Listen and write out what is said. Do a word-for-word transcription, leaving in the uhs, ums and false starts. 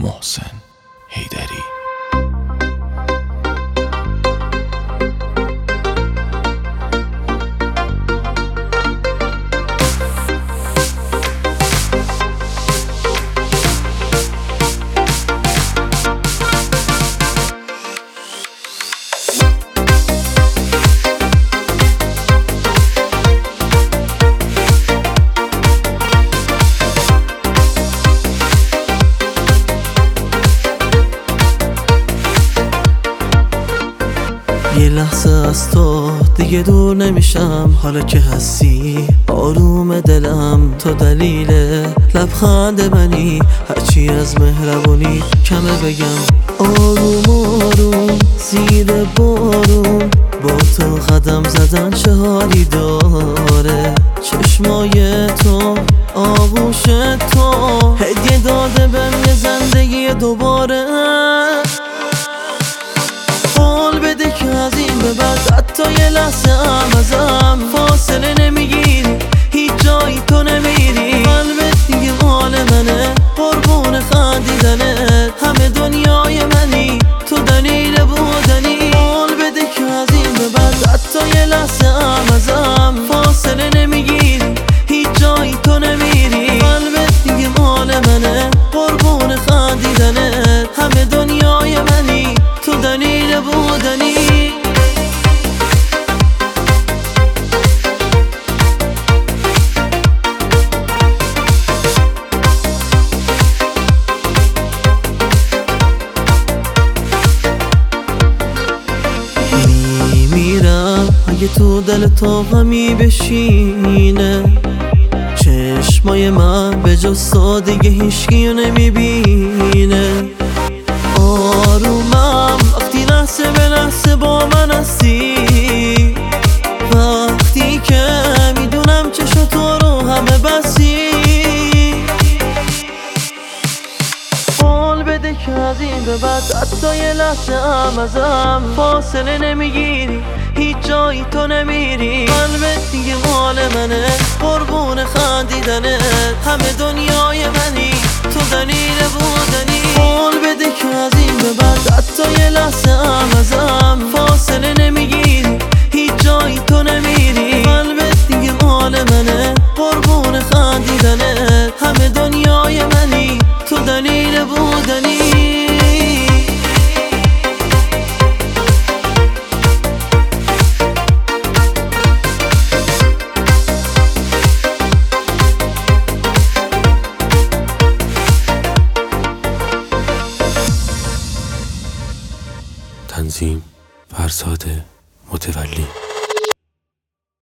محسن حیدری. یه لحظه از تو دیگه دور نمیشم، حالا که هستی آروم دلم. تو دلیل لبخند منی، هرچی از مهربونی کمه بگم. آروم آروم زیر بارون با تو قدم زدن چه حالی داره. چشمای تو آغوش تو هدیه داده بهم یه زندگی دوباره. بده که از این به بعد حتی یه لحظه هم ازم فاصله نمیگیری، هیچ جایی تو نمیری. قلبت دیگه مال منه، قربون خندیدنت، همه دنیای منی، تو دلیل بودنی. قول بده که از این به بعد حتی یه لحظه هم ازم فاصله نمیگیری، هیچ جایی تو نمیری. قلبت دیگه مال منه، قربون خندیدنت، همه دنیای منی، تو دلیل بودنی. میمیرم اگه تو دل تو غمی بشینه. چشمای من به جز تو دیگه هیچکیو نمیبینه. آرومم وقتی لحظه به لحظه با من هستی، وقتی که میدونم چشم تو رو همه بسی. قول بده که از این به بعد حتی یه لحظه هم ازم فاصله نمیگیری، هیچ جایی تو نمیری. قلبت دیگه مال منه، قربون خندیدنت، همه دنیای منی، تو دلیل بودنی. قول بده که از این به بعد حتی یه لحظه هم ازم فاصله نمیگیری، هیچ جایی تو نمیری. قلبت دیگه مال منه، قربون خندیدنت، همه دنیای منی، تو دلیل بودنی. تنظیم فرزاد متولی.